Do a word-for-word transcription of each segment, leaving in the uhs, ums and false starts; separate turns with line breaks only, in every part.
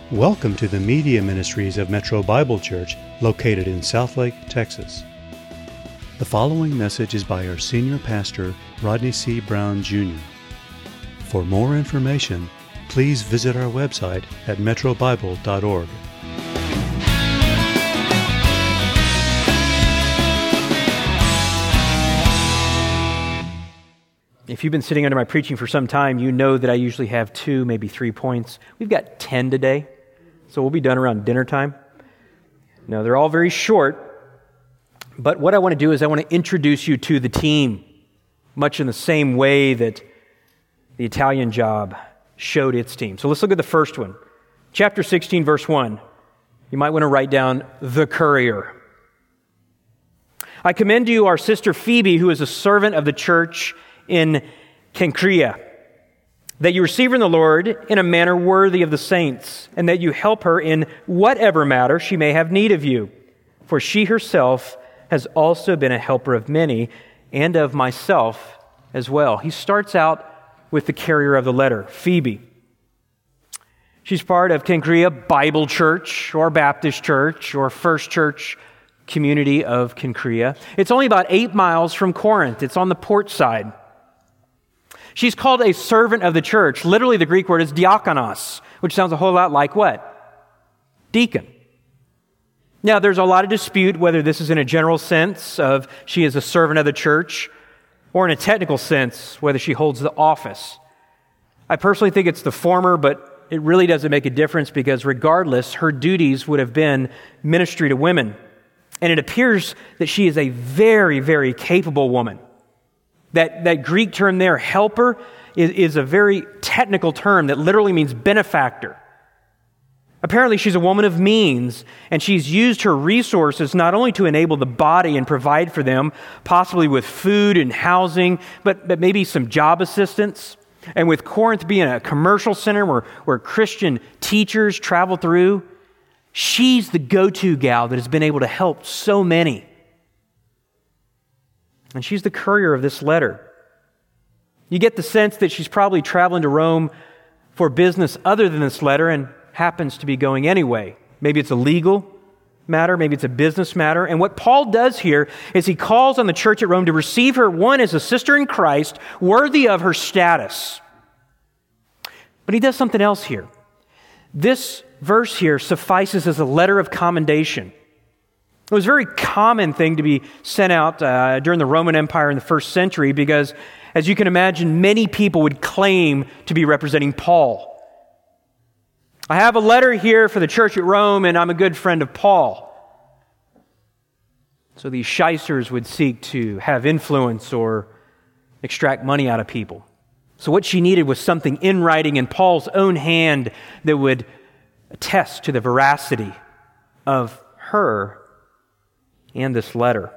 Welcome to the Media Ministries of Metro Bible Church, located in Southlake, Texas. The following message is by our senior pastor, Rodney C. Brown, Junior For more information, please visit our website at metro bible dot org.
If you've been sitting under my preaching for some time, you know that I usually have two, maybe three points. We've got ten today, so we'll be done around dinner time. Now, they're all very short, but what I want to do is I want to introduce you to the team, much in the same way that the Italian Job showed its team. So let's look at the first one. Chapter sixteen, verse one. You might want to write down the courier. I commend to you our sister Phoebe, who is a servant of the church in Cenchrea, that you receive her in the Lord in a manner worthy of the saints, and that you help her in whatever matter she may have need of you. For she herself has also been a helper of many, and of myself as well. He starts out with the carrier of the letter, Phoebe. She's part of Cenchrea Bible Church, or Baptist Church, or First Church Community of Cenchrea. It's only about eight miles from Corinth. It's on the port side. She's called a servant of the church. Literally, the Greek word is diakonos, which sounds a whole lot like what? Deacon. Now, there's a lot of dispute whether this is in a general sense of she is a servant of the church, or in a technical sense, whether she holds the office. I personally think it's the former, but it really doesn't make a difference because regardless, her duties would have been ministry to women. And it appears that she is a very, very capable woman. That, that Greek term there, helper, is, is a very technical term that literally means benefactor. Apparently, she's a woman of means, and she's used her resources not only to enable the body and provide for them, possibly with food and housing, but, but maybe some job assistance. And with Corinth being a commercial center where, where Christian teachers travel through, she's the go-to gal that has been able to help so many. And she's the courier of this letter. You get the sense that she's probably traveling to Rome for business other than this letter and happens to be going anyway. Maybe it's a legal matter, maybe it's a business matter. And what Paul does here is he calls on the church at Rome to receive her, one, as a sister in Christ, worthy of her status. But he does something else here. This verse here suffices as a letter of commendation. It was a very common thing to be sent out uh, during the Roman Empire in the first century because, as you can imagine, many people would claim to be representing Paul. I have a letter here for the church at Rome, and I'm a good friend of Paul. So these shysters would seek to have influence or extract money out of people. So what she needed was something in writing in Paul's own hand that would attest to the veracity of her and this letter.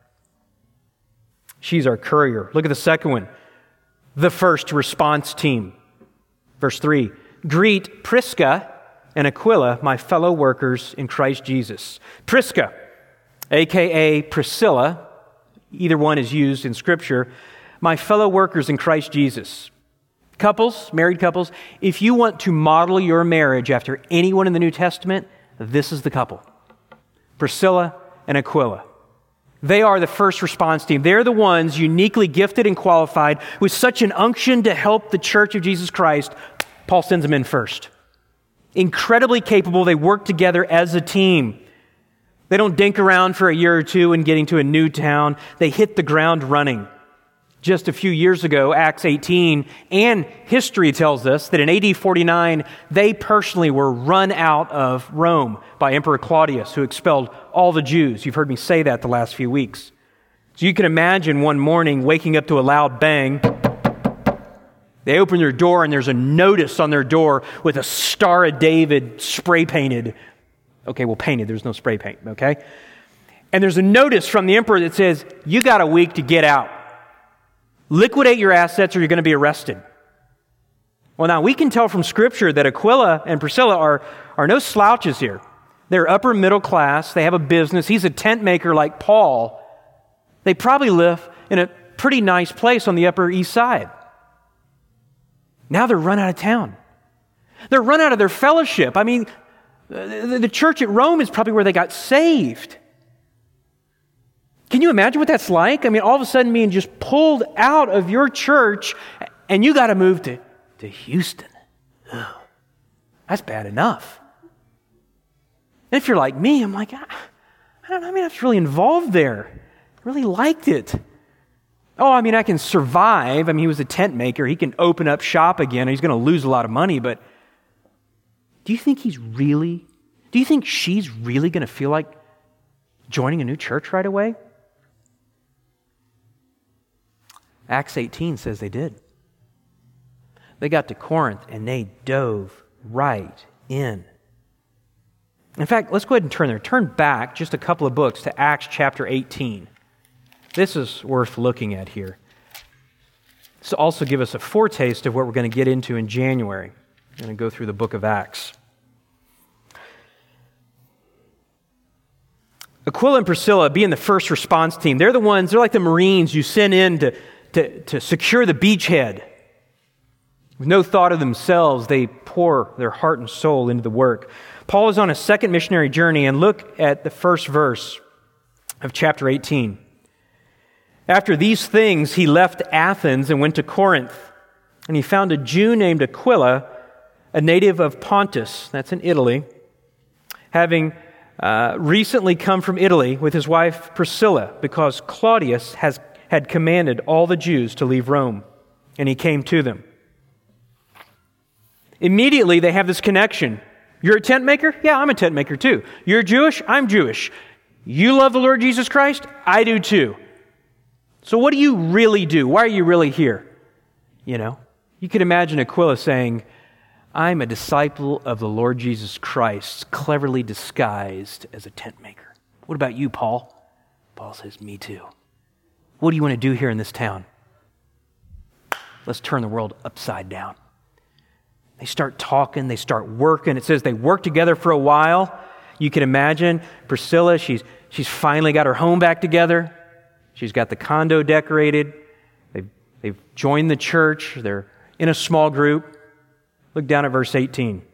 She's our courier. Look at the second one. The first response team. Verse three. Greet Prisca and Aquila, my fellow workers in Christ Jesus. Prisca, a k a. Priscilla, either one is used in Scripture, my fellow workers in Christ Jesus. Couples, married couples, if you want to model your marriage after anyone in the New Testament, this is the couple. Priscilla and Aquila. They are the first response team. They're the ones uniquely gifted and qualified with such an unction to help the church of Jesus Christ. Paul sends them in first. Incredibly capable. They work together as a team. They don't dink around for a year or two and getting to a new town. They hit the ground running. Just a few years ago, Acts eighteen, and history tells us that in A D forty-nine, they personally were run out of Rome by Emperor Claudius, who expelled all the Jews. You've heard me say that the last few weeks. So you can imagine one morning waking up to a loud bang. They open their door and there's a notice on their door with a Star of David spray painted. Okay, well painted, there's no spray paint, okay? And there's a notice from the emperor that says, you got a week to get out. Liquidate your assets or you're going to be arrested. Well, now we can tell from Scripture that Aquila and Priscilla are, are no slouches here. They're upper middle class. They have a business. He's a tent maker like Paul. They probably live in a pretty nice place on the Upper East Side. Now they're run out of town. They're run out of their fellowship. I mean, The, the church at Rome is probably where they got saved. Can you imagine what that's like? I mean, all of a sudden being just pulled out of your church and you got to move to, to Houston. Ugh, that's bad enough. And if you're like me, I'm like, I, I don't know, I mean, I was really involved there. I really liked it. Oh, I mean, I can survive. I mean, he was a tent maker. He can open up shop again. He's going to lose a lot of money, but do you think he's really, do you think she's really going to feel like joining a new church right away? Acts eighteen says they did. They got to Corinth and they dove right in. In fact, let's go ahead and turn there. Turn back just a couple of books to Acts chapter eighteen. This is worth looking at here. This will also give us a foretaste of what we're going to get into in January. I'm going to go through the book of Acts. Aquila and Priscilla being the first response team, they're the ones, they're like the Marines you send in to, to, to secure the beachhead. With no thought of themselves, they pour their heart and soul into the work. Paul is on a second missionary journey, and look at the first verse of chapter eighteen. After these things, he left Athens and went to Corinth, and he found a Jew named Aquila, a native of Pontus, that's in Italy, having uh, recently come from Italy with his wife Priscilla, because Claudius has had commanded all the Jews to leave Rome, and he came to them. Immediately, they have this connection. You're a tent maker? Yeah, I'm a tent maker too. You're Jewish? I'm Jewish. You love the Lord Jesus Christ? I do too. So what do you really do? Why are you really here? You know, you could imagine Aquila saying, I'm a disciple of the Lord Jesus Christ, cleverly disguised as a tent maker. What about you, Paul? Paul says, me too. What do you want to do here in this town? Let's turn the world upside down. They start talking, they start working. It says they work together for a while. You can imagine Priscilla, she's she's finally got her home back together. She's got the condo decorated. They've, they've joined the church. They're in a small group. Look down at verse eighteen.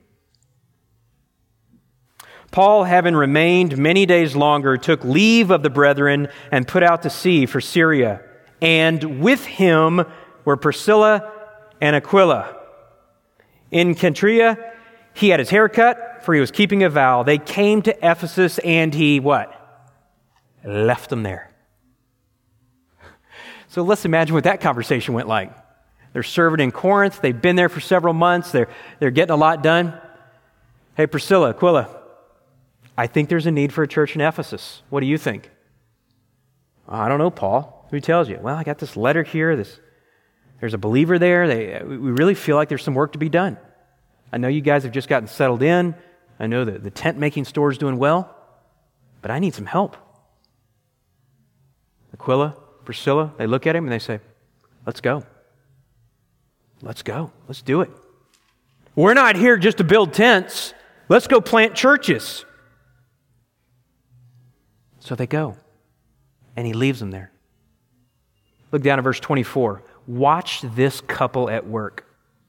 Paul, having remained many days longer, took leave of the brethren and put out to sea for Syria. And with him were Priscilla and Aquila. In Cenchrea, he had his hair cut, for he was keeping a vow. They came to Ephesus, and he, what? Left them there. So let's imagine what that conversation went like. They're serving in Corinth. They've been there for several months. They're, they're getting a lot done. Hey, Priscilla, Aquila, I think there's a need for a church in Ephesus. What do you think? I don't know, Paul. Who tells you? Well, I got this letter here. This, there's a believer there. They, we really feel like there's some work to be done. I know you guys have just gotten settled in. I know that the tent-making store is doing well, but I need some help. Aquila, Priscilla, they look at him and they say, let's go. Let's go. Let's do it. We're not here just to build tents. Let's go plant churches. So they go, and he leaves them there. Look down at verse twenty-four. Watch this couple at work.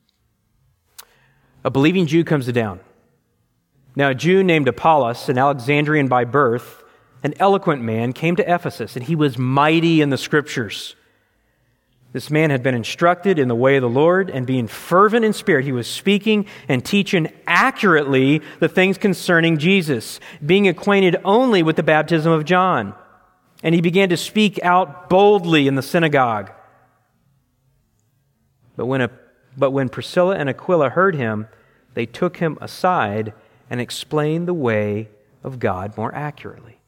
A believing Jew comes down. Now, a Jew named Apollos, an Alexandrian by birth, an eloquent man, came to Ephesus, and he was mighty in the Scriptures. This man had been instructed in the way of the Lord, and being fervent in spirit, he was speaking and teaching accurately the things concerning Jesus, being acquainted only with the baptism of John. And he began to speak out boldly in the synagogue. But when, a, but when Priscilla and Aquila heard him, they took him aside and explained the way of God more accurately.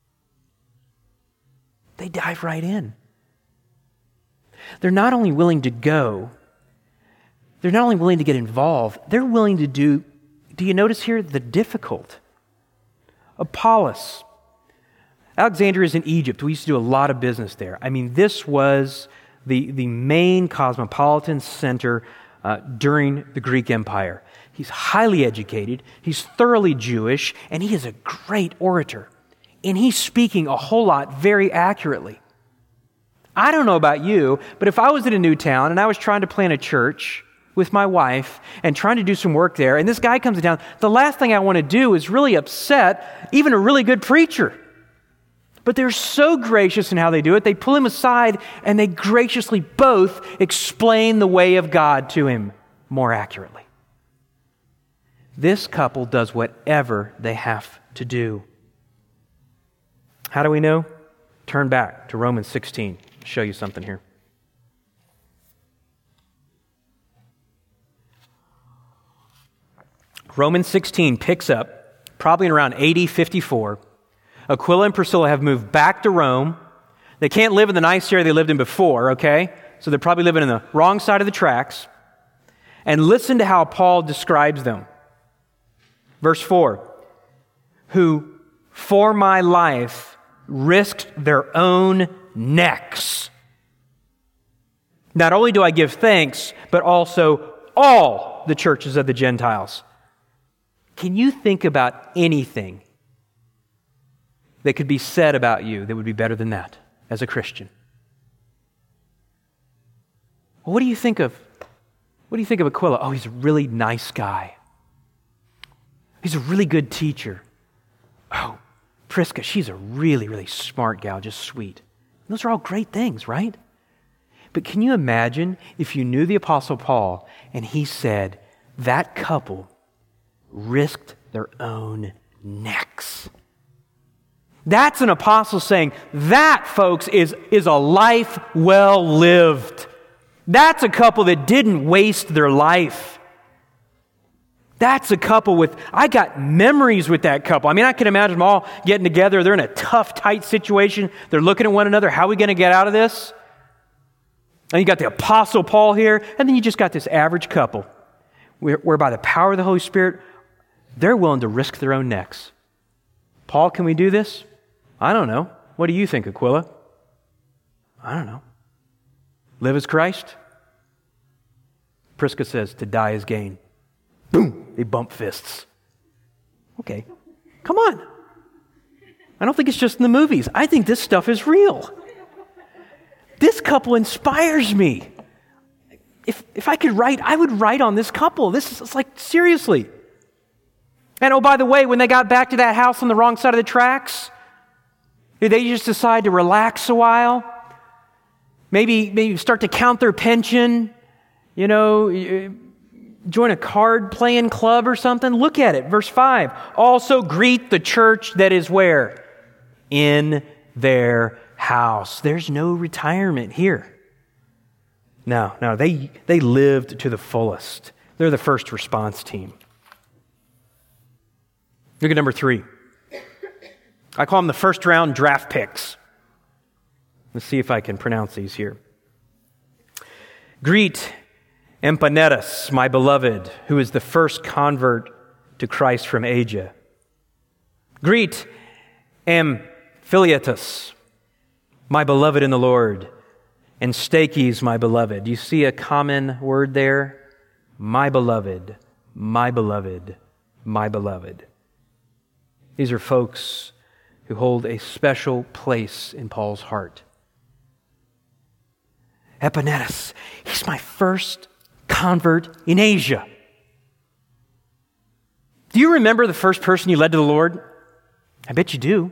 They dive right in. They're not only willing to go, they're not only willing to get involved, they're willing to do, do you notice here, the difficult. Apollos. Alexandria is in Egypt. We used to do a lot of business there. I mean, this was the, the main cosmopolitan center uh, during the Greek Empire. He's highly educated, he's thoroughly Jewish, and he is a great orator. And he's speaking a whole lot very accurately. I don't know about you, but if I was in a new town and I was trying to plant a church, with my wife and trying to do some work there, and this guy comes down. The last thing I want to do is really upset even a really good preacher. But they're so gracious in how they do it. They pull him aside and they graciously both explain the way of God to him more accurately. This couple does whatever they have to do. How do we know? Turn back to Romans sixteen. I'll show you something here. Romans sixteen picks up probably in around A D fifty-four. Aquila and Priscilla have moved back to Rome. They can't live in the nice area they lived in before, okay? So they're probably living in the wrong side of the tracks. And listen to how Paul describes them. Verse four, who for my life risked their own necks. Not only do I give thanks, but also all the churches of the Gentiles. Can you think about anything that could be said about you that would be better than that as a Christian? Well, what do you think of, what do you think of Aquila? Oh, he's a really nice guy. He's a really good teacher. Oh, Prisca, she's a really, really smart gal, just sweet. Those are all great things, right? But can you imagine if you knew the Apostle Paul and he said, that couple risked their own necks. That's an apostle saying, that, folks, is, is a life well lived. That's a couple that didn't waste their life. That's a couple with, I got memories with that couple. I mean, I can imagine them all getting together. They're in a tough, tight situation. They're looking at one another. How are we going to get out of this? And you got the Apostle Paul here, and then you just got this average couple where, where by the power of the Holy Spirit, they're willing to risk their own necks. Paul, can we do this? I don't know. What do you think, Aquila? I don't know. Live as Christ? Prisca says, to die is gain. Boom! They bump fists. Okay, come on. I don't think it's just in the movies. I think this stuff is real. This couple inspires me. If if I could write, I would write on this couple. This is like, seriously. And oh, by the way, when they got back to that house on the wrong side of the tracks, did they just decide to relax a while? Maybe, maybe start to count their pension, you know, join a card playing club or something? Look at it, verse five. Also greet the church that is where? In their house. There's no retirement here. No, no, they, they lived to the fullest. They're the first response team. Look at number three. I call them the first round draft picks. Let's see if I can pronounce these here. Greet Epanetus, my beloved, who is the first convert to Christ from Asia. Greet Amphiliatus, my beloved in the Lord, and Stachys, my beloved. Do you see a common word there? My beloved, my beloved, my beloved. These are folks who hold a special place in Paul's heart. Epanetus, he's my first convert in Asia. Do you remember the first person you led to the Lord? I bet you do.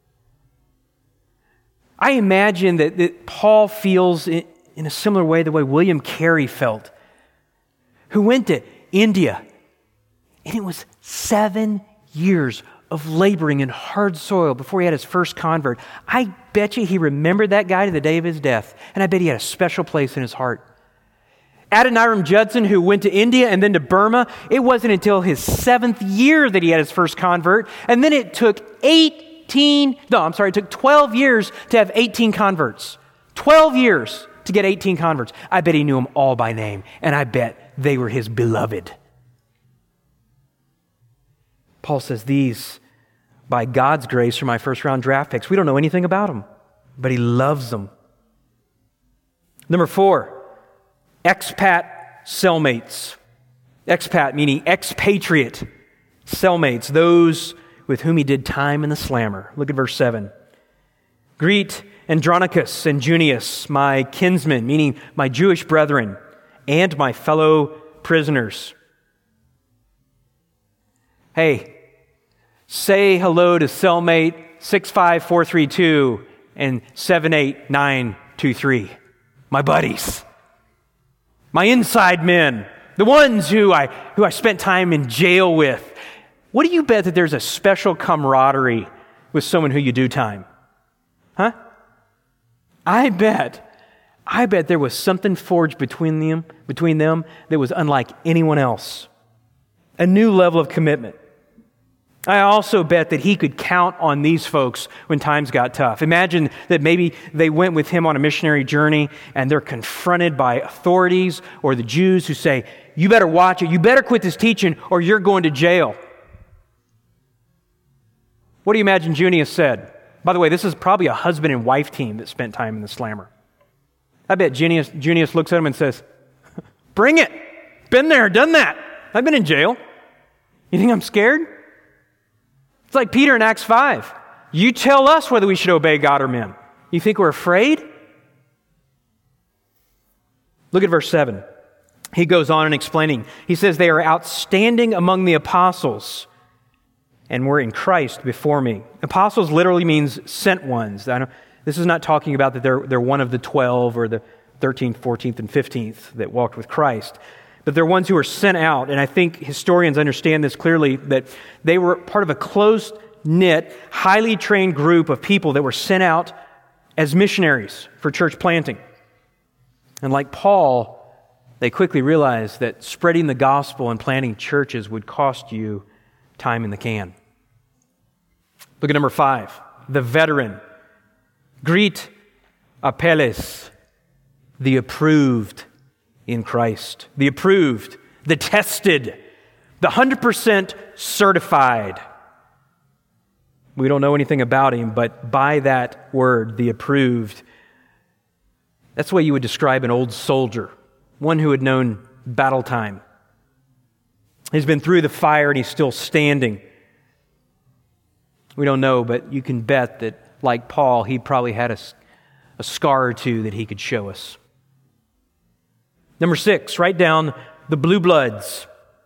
I imagine that, that Paul feels in, in a similar way the way William Carey felt, who went to India, and it was seven years of laboring in hard soil before he had his first convert. I bet you he remembered that guy to the day of his death, and I bet he had a special place in his heart. Adoniram Judson, who went to India and then to Burma, it wasn't until his seventh year that he had his first convert, and then it took eighteen, no, I'm sorry, it took twelve years to have eighteen converts. twelve years to get eighteen converts. I bet he knew them all by name, and I bet they were his beloved. Paul says, these, by God's grace, are my first round draft picks. We don't know anything about them, but he loves them. Number four, expat cellmates. Expat meaning expatriate cellmates, those with whom he did time in the slammer. Look at verse seven. Greet Andronicus and Junius, my kinsmen, meaning my Jewish brethren, and my fellow prisoners. Hey, say hello to cellmate six five four three two and seven eight nine two three. My buddies. My inside men. The ones who I who I spent time in jail with. What do you bet that there's a special camaraderie with someone who you do time? Huh? I bet. I bet there was something forged between them, between them that was unlike anyone else. A new level of commitment. I also bet that he could count on these folks when times got tough. Imagine that maybe they went with him on a missionary journey and they're confronted by authorities or the Jews who say, you better watch it, you better quit this teaching or you're going to jail. What do you imagine Junius said? By the way, this is probably a husband and wife team that spent time in the slammer. I bet Junius, Junius looks at him and says, bring it. Been there, done that. I've been in jail. You think I'm scared? It's like Peter in Acts five. You tell us whether we should obey God or men. You think we're afraid? Look at verse seven. He goes on in explaining. He says, they are outstanding among the apostles and were in Christ before me. Apostles literally means sent ones. I know, this is not talking about that they're, they're one of the twelve or the thirteenth, fourteenth, and fifteenth that walked with Christ. But they're ones who are sent out. And I think historians understand this clearly, that they were part of a close-knit, highly trained group of people that were sent out as missionaries for church planting. And like Paul, they quickly realized that spreading the gospel and planting churches would cost you time in the can. Look at number five, the veteran. Greet Apelles, the approved in Christ. The approved, the tested, the one hundred percent certified. We don't know anything about him, but by that word, the approved, that's the way you would describe an old soldier, one who had known battle time. He's been through the fire and he's still standing. We don't know, but you can bet that, like Paul, he probably had a, a scar or two that he could show us. Number six, write down the blue bloods.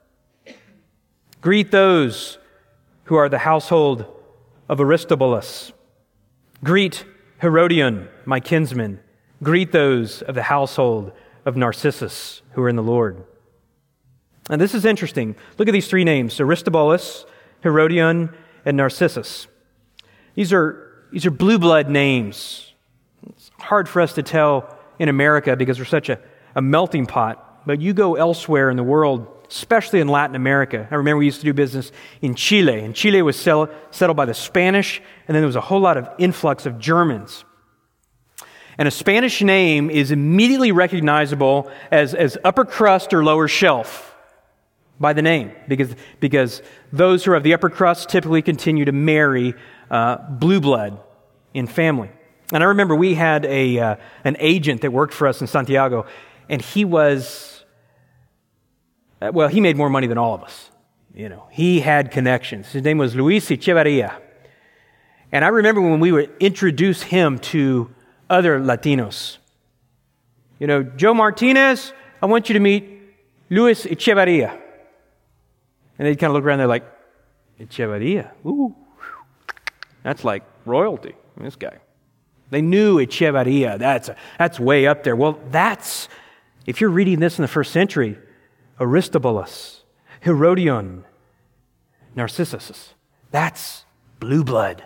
Greet those who are the household of Aristobulus. Greet Herodion, my kinsman. Greet those of the household of Narcissus who are in the Lord. And this is interesting. Look at these three names, Aristobulus, Herodion, and Narcissus. These are, these are blue blood names. It's hard for us to tell in America because we're such a, a melting pot. But you go elsewhere in the world, especially in Latin America. I remember we used to do business in Chile, and Chile was sell, settled by the Spanish, and then there was a whole lot of influx of Germans. And a Spanish name is immediately recognizable as, as upper crust or lower shelf by the name, because, because those who are of the upper crust typically continue to marry uh, blue blood in family. And I remember we had a uh, an agent that worked for us in Santiago, and he was, uh, well, he made more money than all of us. You know, he had connections. His name was Luis Echevarria. And I remember when we would introduce him to other Latinos. You know, Joe Martinez, I want you to meet Luis Echevarria. And they'd kind of look around, they're like, Echevarria? Ooh, that's like royalty, this guy. They knew Echevarria, that's, a, that's way up there. Well, that's, if you're reading this in the first century, Aristobulus, Herodion, Narcissus, that's blue blood.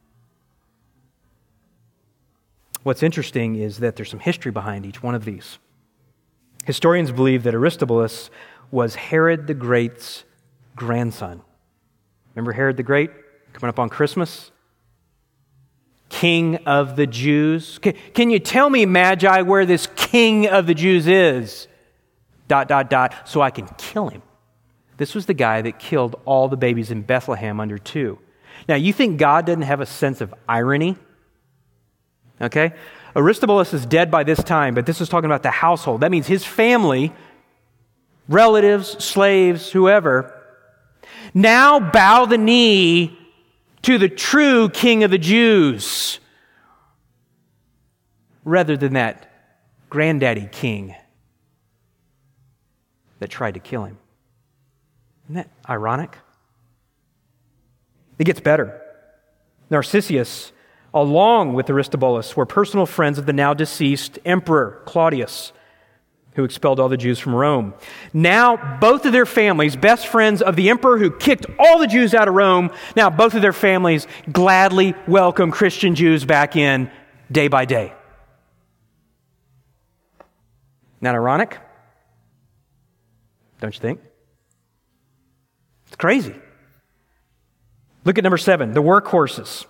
What's interesting is that there's some history behind each one of these. Historians believe that Aristobulus was Herod the Great's grandson. Remember Herod the Great coming up on Christmas? King of the Jews. Can, can you tell me, Magi, where this King of the Jews is? Dot, dot, dot, so I can kill him. This was the guy that killed all the babies in Bethlehem under two. Now, you think God doesn't have a sense of irony? Okay? Aristobulus is dead by this time, but this is talking about the household. That means his family, relatives, slaves, whoever, now bow the knee to the true King of the Jews rather than that granddaddy king that tried to kill him. Isn't that ironic? It gets better. Narcissus, along with Aristobulus, were personal friends of the now deceased Emperor Claudius, who expelled all the Jews from Rome. Now, both of their families, best friends of the emperor who kicked all the Jews out of Rome, now both of their families gladly welcome Christian Jews back in day by day. Not ironic? Don't you think? It's crazy. Look at number seven, the workhorses.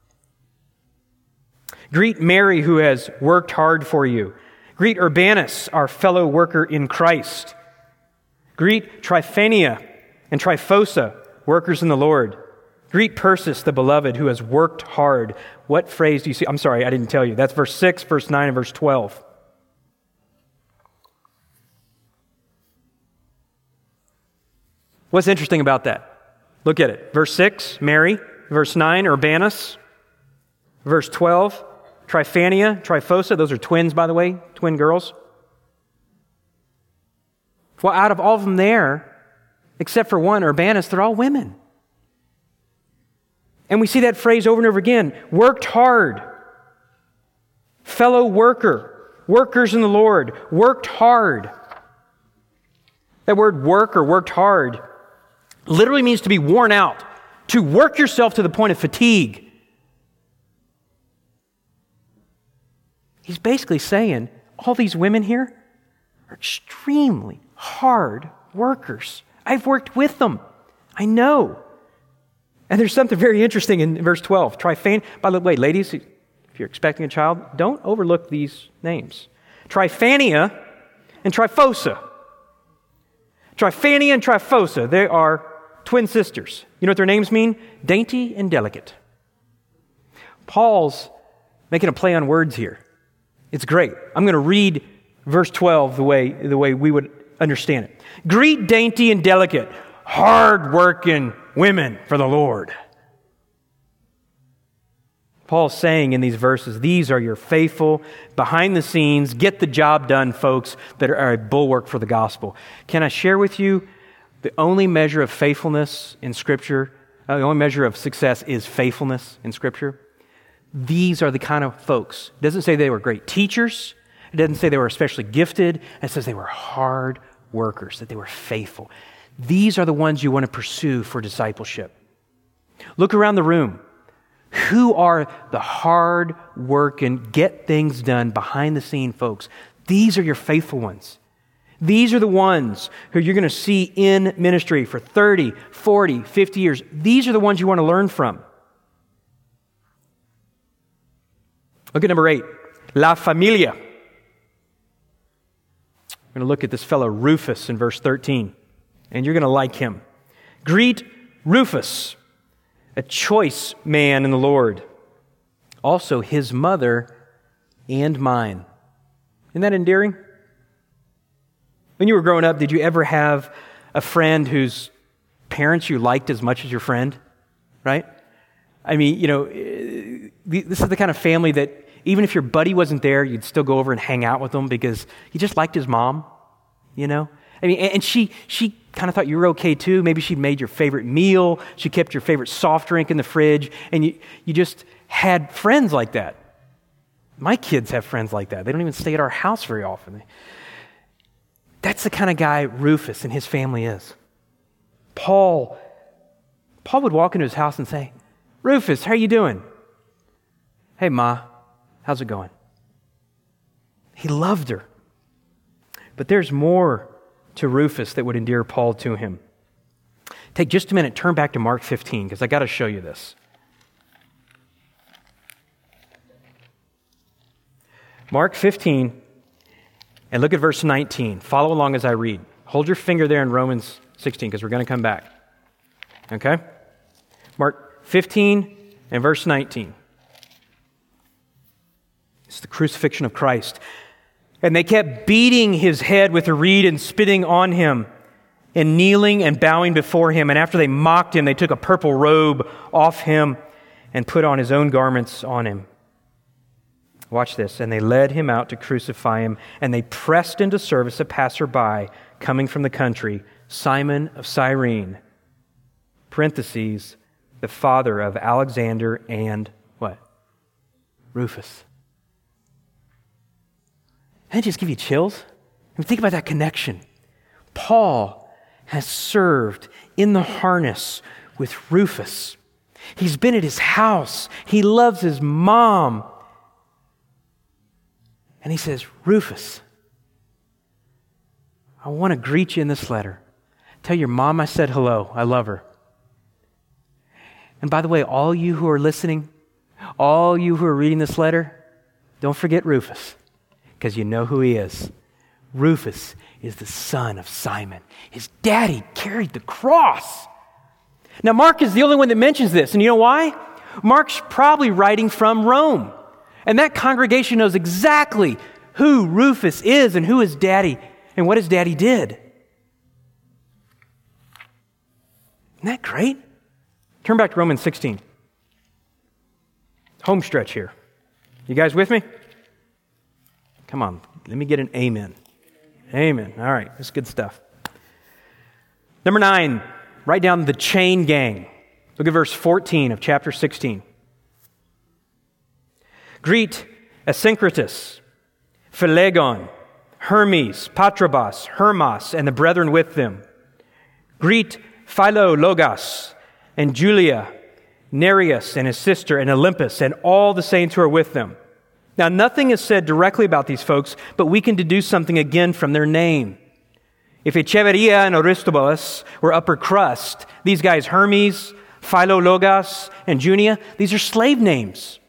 Greet Mary, who has worked hard for you. Greet Urbanus, our fellow worker in Christ. Greet Tryphenia and Tryphosa, workers in the Lord. Greet Persis, the beloved, who has worked hard. What phrase do you see? I'm sorry, I didn't tell you. That's verse six, verse nine, and verse twelve. What's interesting about that? Look at it. Verse six, Mary. Verse nine, Urbanus. Verse twelve, Tryphania, Tryphosa. Those are twins, by the way, twin girls. Well, out of all of them there, except for one, Urbanus, they're all women. And we see that phrase over and over again. Worked hard. Fellow worker. Workers in the Lord. Worked hard. That word work or worked hard literally means to be worn out. To work yourself to the point of fatigue. He's basically saying, all these women here are extremely hard workers. I've worked with them. I know. And there's something very interesting in verse twelve. Tryphania, by the way, ladies, if you're expecting a child, don't overlook these names. Tryphania and Tryphosa. Tryphania and Tryphosa, they are twin sisters. You know what their names mean? Dainty and delicate. Paul's making a play on words here. It's great. I'm going to read verse twelve the way, the way we would understand it. Greet dainty and delicate, hard-working women for the Lord. Paul's saying in these verses, these are your faithful, behind-the-scenes, get-the-job-done folks that are a bulwark for the gospel. Can I share with you the only measure of faithfulness in Scripture, uh, the only measure of success is faithfulness in Scripture? These are the kind of folks. It doesn't say they were great teachers. It doesn't say they were especially gifted. It says they were hard workers, that they were faithful. These are the ones you want to pursue for discipleship. Look around the room. Who are the hard working, get things done, behind the scene folks? These are your faithful ones. These are the ones who you're going to see in ministry for thirty, forty, fifty years. These are the ones you want to learn from. Look at number eight, La Familia. We're going to look at this fellow Rufus in verse thirteen, and you're going to like him. Greet Rufus, a choice man in the Lord, also his mother and mine. Isn't that endearing? When you were growing up, did you ever have a friend whose parents you liked as much as your friend? Right? I mean, you know, this is the kind of family that even if your buddy wasn't there, you'd still go over and hang out with him because you just liked his mom, you know? I mean, and she she kind of thought you were okay too. Maybe she made your favorite meal. She kept your favorite soft drink in the fridge, and you, you just had friends like that. My kids have friends like that. They don't even stay at our house very often. That's the kind of guy Rufus and his family is. Paul, Paul would walk into his house and say, Rufus, how are you doing? Hey, Ma, how's it going? He loved her. But there's more to Rufus that would endear Paul to him. Take just a minute, turn back to Mark fifteen, because I got to show you this. Mark fifteen, and look at verse nineteen. Follow along as I read. Hold your finger there in Romans sixteen, because we're going to come back. Okay? Mark fifteen and verse nineteen. It's the crucifixion of Christ. And they kept beating his head with a reed and spitting on him and kneeling and bowing before him. And after they mocked him, they took a purple robe off him and put on his own garments on him. Watch this. And they led him out to crucify him, and they pressed into service a passerby coming from the country, Simon of Cyrene, parentheses, the father of Alexander and what? Rufus. Doesn't it just give you chills? I mean, think about that connection. Paul has served in the harness with Rufus. He's been at his house. He loves his mom. And he says, Rufus, I want to greet you in this letter. Tell your mom I said hello. I love her. And by the way, all you who are listening, all you who are reading this letter, don't forget Rufus, because you know who he is. Rufus is the son of Simon. His daddy carried the cross. Now, Mark is the only one that mentions this, and you know why? Mark's probably writing from Rome, and that congregation knows exactly who Rufus is and who his daddy and what his daddy did. Isn't that great? Turn back to Romans sixteen. Home stretch here. You guys with me? Come on, let me get an amen. Amen. All right, that's good stuff. Number nine, write down the chain gang. Look at verse fourteen of chapter sixteen. Greet Asyncritus, Philegon, Hermes, Patrobas, Hermas, and the brethren with them. Greet Philologus and Julia, Nereus and his sister, and Olympus, and all the saints who are with them. Now, nothing is said directly about these folks, but we can deduce something again from their name. If Echeveria and Aristobulus were upper crust, these guys, Hermes, Philologus, and Junia, these are slave names.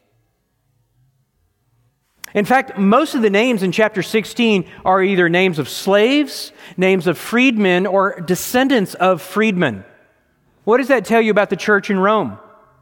In fact, most of the names in chapter sixteen are either names of slaves, names of freedmen, or descendants of freedmen. What does that tell you about the church in Rome?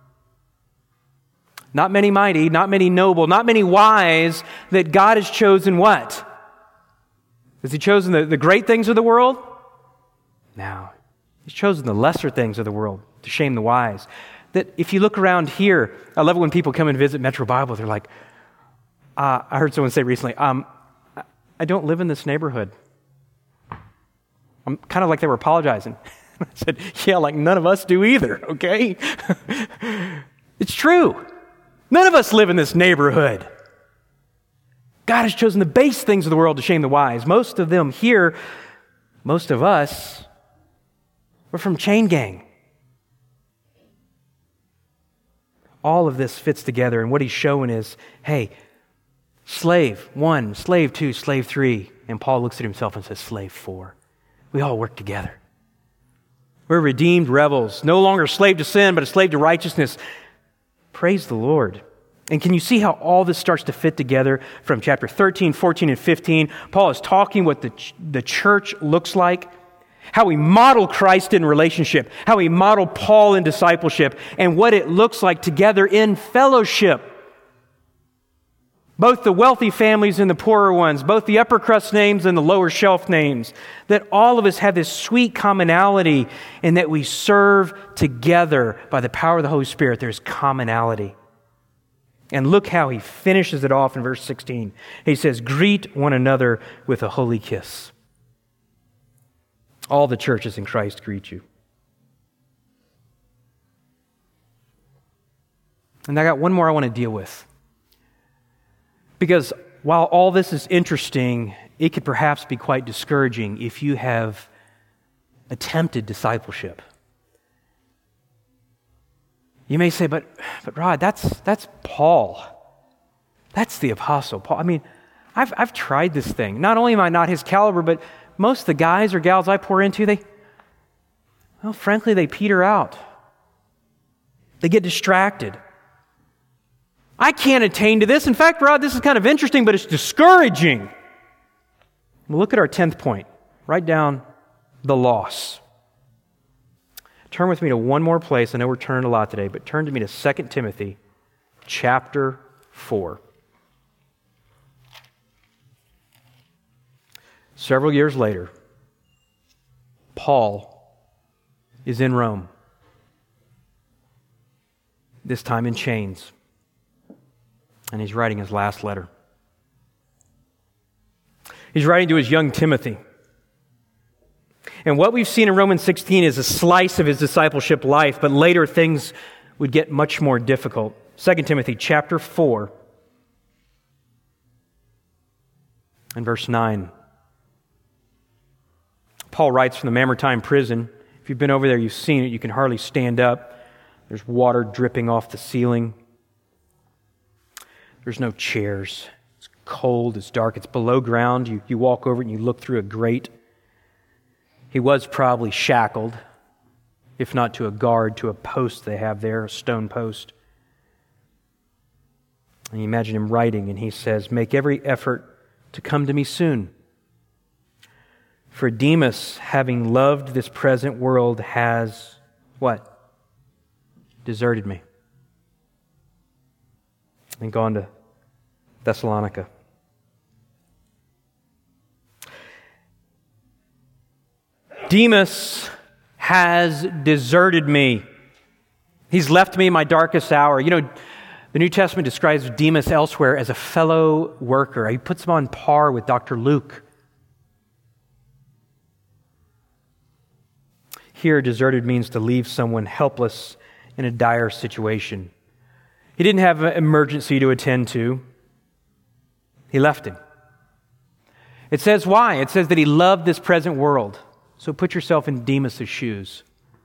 Not many mighty, not many noble, not many wise, that God has chosen what? Has He chosen the, the great things of the world? No. He's chosen the lesser things of the world to shame the wise. That if you look around here, I love it when people come and visit Metro Bible, they're like, uh, I heard someone say recently, um, I don't live in this neighborhood. I'm kind of like they were apologizing. I said, yeah, like none of us do either, okay? It's true. None of us live in this neighborhood. God has chosen the base things of the world to shame the wise. Most of them here, most of us, we're from chain gang. All of this fits together, and what he's showing is, hey, slave one, slave two, slave three. And Paul looks at himself and says, slave four. We all work together. We're redeemed rebels, no longer a slave to sin, but a slave to righteousness. Praise the Lord. And can you see how all this starts to fit together from chapter thirteen, fourteen, and fifteen? Paul is talking what the, ch- the church looks like, how we model Christ in relationship, how we model Paul in discipleship, and what it looks like together in fellowship. Both the wealthy families and the poorer ones, both the upper crust names and the lower shelf names, that all of us have this sweet commonality in that we serve together by the power of the Holy Spirit. There's commonality. And look how he finishes it off in verse sixteen. He says, greet one another with a holy kiss. All the churches in Christ greet you. And I got one more I want to deal with. Because while all this is interesting, it could perhaps be quite discouraging if you have attempted discipleship. You may say, but, but Rod, that's, that's Paul. That's the Apostle Paul. I mean, I've, I've tried this thing. Not only am I not his caliber, but most of the guys or gals I pour into, they, well, frankly, they peter out. They get distracted. I can't attain to this. In fact, Rod, this is kind of interesting, but it's discouraging. Well, look at our tenth point. Write down the loss. Turn with me to one more place. I know we're turning a lot today, but turn to me to Second Timothy chapter four. Several years later, Paul is in Rome, this time in chains. And he's writing his last letter. He's writing to his young Timothy. And what we've seen in Romans sixteen is a slice of his discipleship life, but later things would get much more difficult. Second Timothy chapter four and verse nine. Paul writes from the Mamertine prison. If you've been over there, you've seen it. You can hardly stand up. There's water dripping off the ceiling. There's no chairs. It's cold. It's dark. It's below ground. You, you walk over it and you look through a grate. He was probably shackled, if not to a guard, to a post they have there, a stone post. And you imagine him writing, and he says, "Make every effort to come to me soon. For Demas, having loved this present world, has," what? "Deserted me." And gone to Thessalonica. Demas has deserted me. He's left me in my darkest hour. You know, the New Testament describes Demas elsewhere as a fellow worker. He puts him on par with Doctor Luke. Here, deserted means to leave someone helpless in a dire situation. He didn't have an emergency to attend to. He left him. It says why? It says that he loved this present world. So put yourself in Demas' shoes.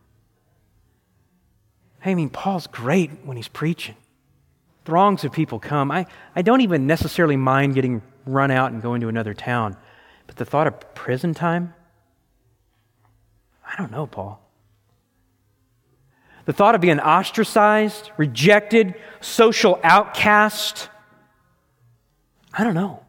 Hey, I mean, Paul's great when he's preaching. Throngs of people come. I, I don't even necessarily mind getting run out and going to another town. But the thought of prison time? I don't know, Paul. The thought of being ostracized, rejected, social outcast? I don't know.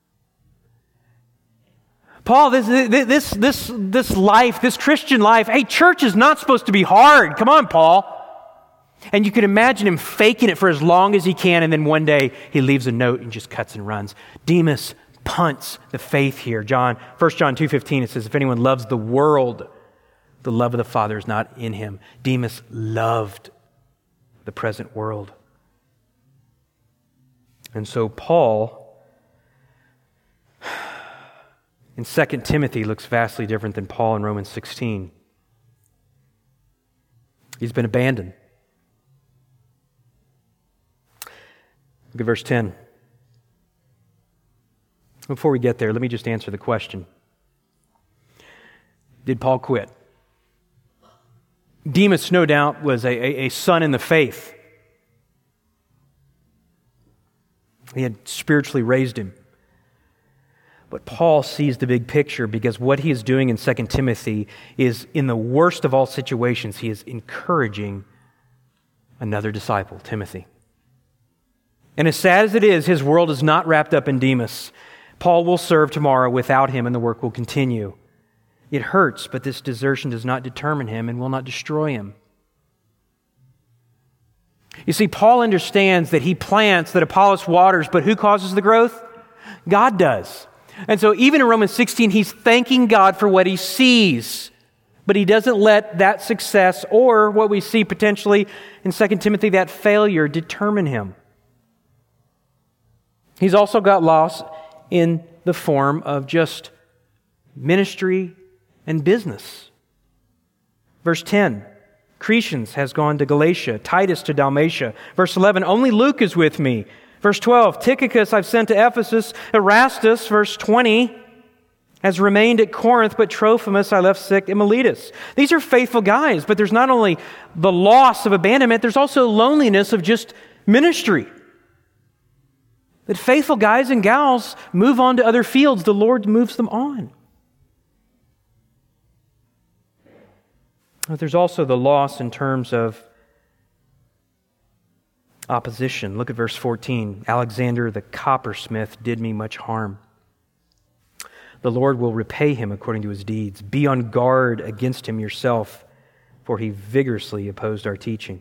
Paul, this, this, this, this life, this Christian life, hey, church is not supposed to be hard. Come on, Paul. And you can imagine him faking it for as long as he can, and then one day he leaves a note and just cuts and runs. Demas punts the faith here. John, First John two fifteen, it says, if anyone loves the world, the love of the Father is not in him. Demas loved the present world. And so Paul, in Second Timothy, looks vastly different than Paul in Romans sixteen. He's been abandoned. Look at verse ten. Before we get there, let me just answer the question. Did Paul quit? Demas, no doubt, was a, a, a son in the faith. He had spiritually raised him. But Paul sees the big picture because what he is doing in Second Timothy is, in the worst of all situations, he is encouraging another disciple, Timothy. And as sad as it is, his world is not wrapped up in Demas. Paul will serve tomorrow without him, and the work will continue. It hurts, but this desertion does not determine him and will not destroy him. You see, Paul understands that he plants, that Apollos waters, but who causes the growth? God does. And so even in Romans sixteen, he's thanking God for what he sees, but he doesn't let that success or what we see potentially in Second Timothy, that failure, determine him. He's also got lost in the form of just ministry and business. Verse ten, Crescens has gone to Galatia, Titus to Dalmatia. Verse eleven, only Luke is with me. Verse twelve, Tychicus I've sent to Ephesus. Erastus, verse twenty, has remained at Corinth, but Trophimus I left sick in Miletus. These are faithful guys, but there's not only the loss of abandonment, there's also loneliness of just ministry. That faithful guys and gals move on to other fields. The Lord moves them on. But there's also the loss in terms of opposition. Look at verse fourteen. Alexander the coppersmith did me much harm. The Lord will repay him according to his deeds. Be on guard against him yourself, for he vigorously opposed our teaching.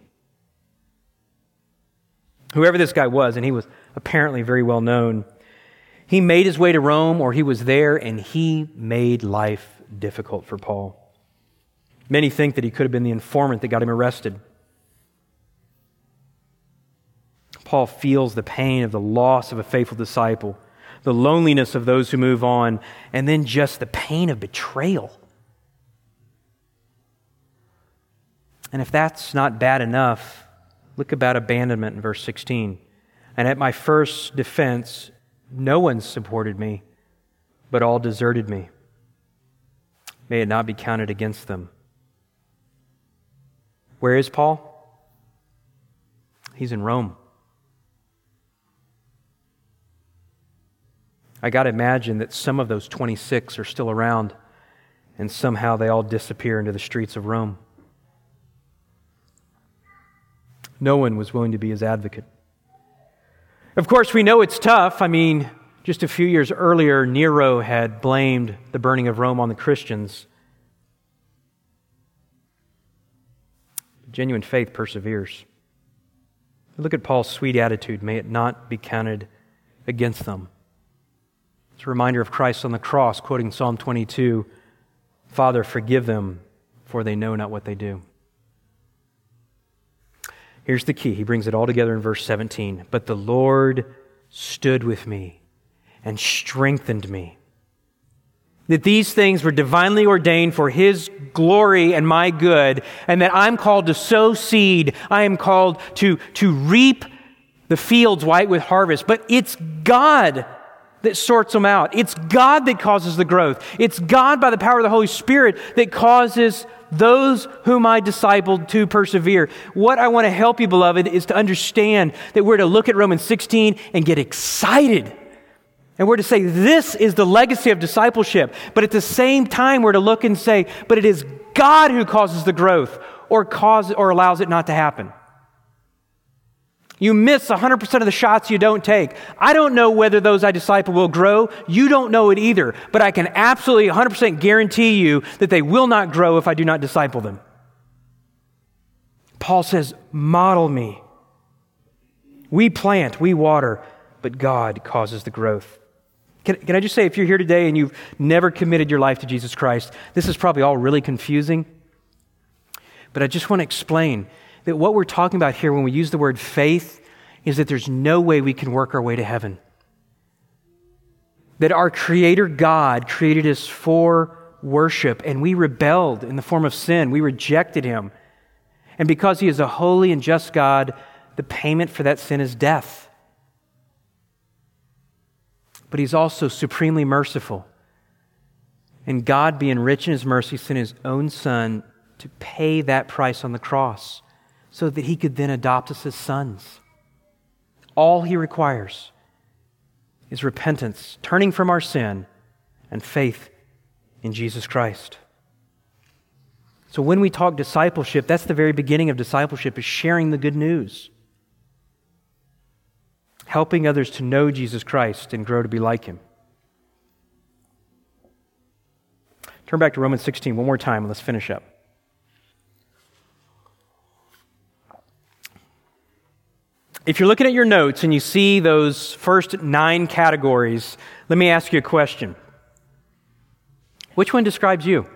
Whoever this guy was, and he was apparently very well known, he made his way to Rome, or he was there, and he made life difficult for Paul. Many think that he could have been the informant that got him arrested. Paul feels the pain of the loss of a faithful disciple, the loneliness of those who move on, and then just the pain of betrayal. And if that's not bad enough, look about abandonment in verse sixteen. And at my first defense, no one supported me, but all deserted me. May it not be counted against them. Where is Paul? He's in Rome. I got to imagine that some of those twenty-six are still around, and somehow they all disappear into the streets of Rome. No one was willing to be his advocate. Of course, we know it's tough. I mean, just a few years earlier, Nero had blamed the burning of Rome on the Christians. Genuine faith perseveres. Look at Paul's sweet attitude. May it not be counted against them. It's a reminder of Christ on the cross, quoting Psalm twenty-two, Father, forgive them, for they know not what they do. Here's the key. He brings it all together in verse seventeen. But the Lord stood with me and strengthened me. That these things were divinely ordained for His glory and my good, and that I'm called to sow seed. I am called to, to reap the fields white with harvest. But it's God that sorts them out. It's God that causes the growth. It's God by the power of the Holy Spirit that causes those whom I discipled to persevere. What I want to help you, beloved, is to understand that we're to look at Romans sixteen and get excited. And we're to say, this is the legacy of discipleship. But at the same time, we're to look and say, but it is God who causes the growth or cause or allows it not to happen. You miss one hundred percent of the shots you don't take. I don't know whether those I disciple will grow. You don't know it either. But I can absolutely one hundred percent guarantee you that they will not grow if I do not disciple them. Paul says, model me. We plant, we water, but God causes the growth. Can, can I just say, if you're here today and you've never committed your life to Jesus Christ, this is probably all really confusing. But I just want to explain that what we're talking about here when we use the word faith is that there's no way we can work our way to heaven. That our Creator God created us for worship, and we rebelled in the form of sin. We rejected Him. And because He is a holy and just God, the payment for that sin is death. But He's also supremely merciful. And God, being rich in His mercy, sent His own Son to pay that price on the cross so that He could then adopt us as sons. All He requires is repentance, turning from our sin, and faith in Jesus Christ. So when we talk discipleship, that's the very beginning of discipleship, is sharing the good news. Helping others to know Jesus Christ and grow to be like Him. Turn back to Romans sixteen one more time and let's finish up. If you're looking at your notes and you see those first nine categories, let me ask you a question. Which one describes you?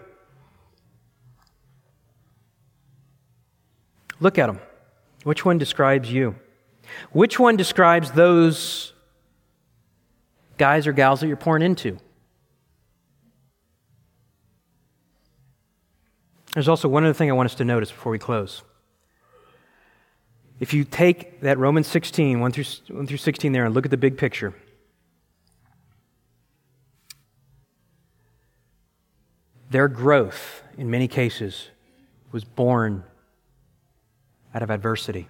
Look at them. Which one describes you? Which one describes those guys or gals that you're pouring into? There's also one other thing I want us to notice before we close. If you take that Romans sixteen, one through, one through sixteen there, and look at the big picture, their growth, in many cases, was born out of adversity.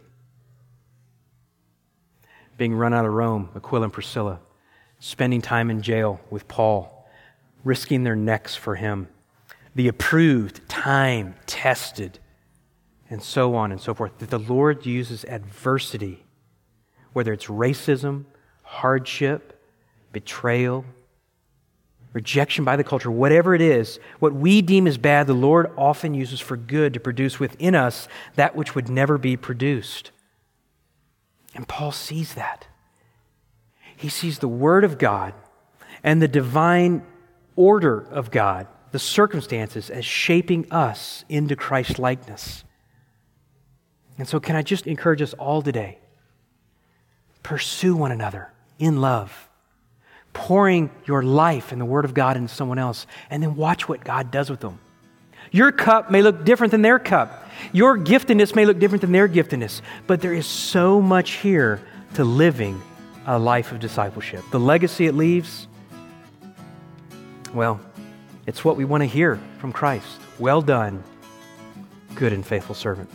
Being run out of Rome, Aquila and Priscilla, spending time in jail with Paul, risking their necks for him, the approved, time-tested, and so on and so forth, that the Lord uses adversity, whether it's racism, hardship, betrayal, rejection by the culture, whatever it is, what we deem as bad, the Lord often uses for good to produce within us that which would never be produced. And Paul sees that. He sees the Word of God and the divine order of God, the circumstances, as shaping us into Christ-likeness. And so can I just encourage us all today? Pursue one another in love, pouring your life and the Word of God into someone else, and then watch what God does with them. Your cup may look different than their cup. Your giftedness may look different than their giftedness. But there is so much here to living a life of discipleship. The legacy it leaves, well, it's what we want to hear from Christ. Well done, good and faithful servant.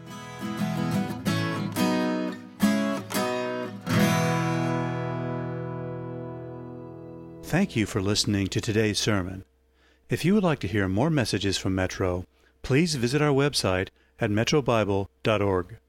Thank you for listening to today's sermon. If you would like to hear more messages from Metro, please visit our website at metro bible dot org.